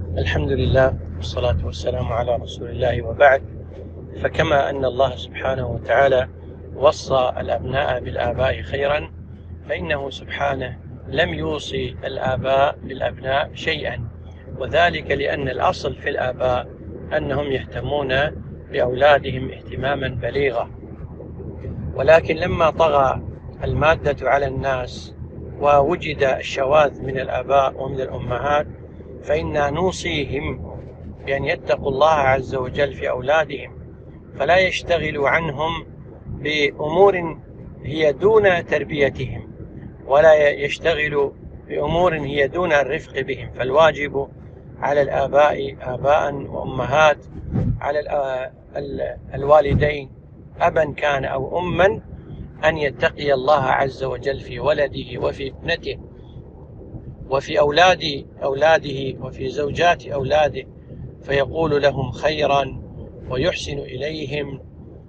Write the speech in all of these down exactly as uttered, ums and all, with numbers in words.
الحمد لله والصلاة والسلام على رسول الله، وبعد. فكما أن الله سبحانه وتعالى وصى الأبناء بالآباء خيرا، فإنه سبحانه لم يوصي الآباء بالأبناء شيئا، وذلك لأن الأصل في الآباء أنهم يهتمون بأولادهم اهتماما بليغا. ولكن لما طغى المادة على الناس ووجد الشواذ من الآباء ومن الأمهات، فإنا نوصيهم بأن يتقوا الله عز وجل في أولادهم، فلا يشتغلوا عنهم بأمور هي دون تربيتهم، ولا يشتغلوا بأمور هي دون الرفق بهم. فالواجب على الآباء آباء وأمهات، على الوالدين أبا كان أو أما، أن يتقي الله عز وجل في ولده وفي ابنته وفي أولاد أولاده وفي زوجات أولاده، فيقول لهم خيرا ويحسن إليهم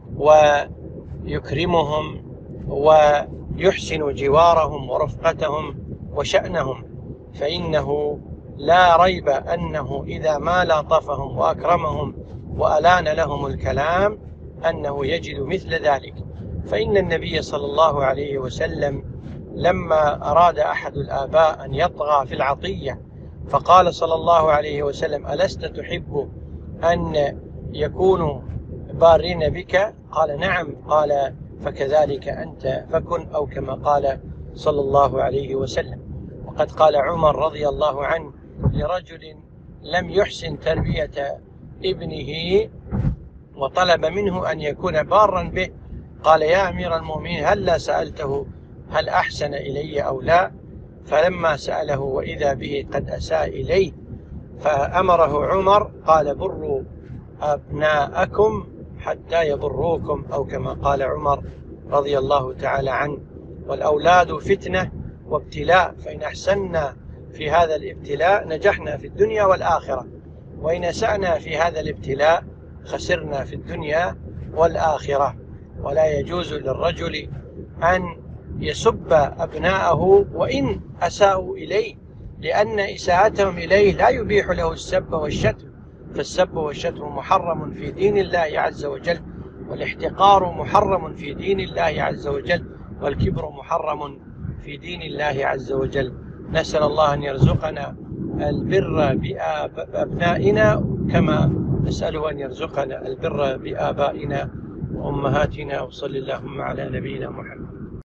ويكرمهم ويحسن جوارهم ورفقتهم وشأنهم، فإنه لا ريب أنه إذا ما لاطفهم وأكرمهم وألان لهم الكلام أنه يجد مثل ذلك. فإن النبي صلى الله عليه وسلم لما أراد أحد الآباء أن يطغى في العطية، فقال صلى الله عليه وسلم: ألست تحب أن يكونوا بارين بك؟ قال: نعم. قال: فكذلك أنت فكن، أو كما قال صلى الله عليه وسلم. وقد قال عمر رضي الله عنه لرجل لم يحسن تربية ابنه وطلب منه أن يكون بارا به، قال: يا أمير المؤمنين، هلا سألته هل أحسن إلي أو لا؟ فلما سأله وإذا به قد أساء إليه، فأمره عمر قال: بروا أبناءكم حتى يبروكم، أو كما قال عمر رضي الله تعالى عنه. والأولاد فتنة وابتلاء، فإن أحسننا في هذا الابتلاء نجحنا في الدنيا والآخرة، وإن أسأنا في هذا الابتلاء خسرنا في الدنيا والآخرة. ولا يجوز للرجل أن يسب أبناءه وإن أساءوا إليه، لأن إساءتهم إليه لا يبيح له السب والشتم، فالسب والشتم محرم في دين الله عز وجل، والاحتقار محرم في دين الله عز وجل، والكبر محرم في دين الله عز وجل. نسأل الله أن يرزقنا البر بأبنائنا كما نسأله أن يرزقنا البر بآبائنا وأمهاتنا، وصلى اللهم على نبينا محمد.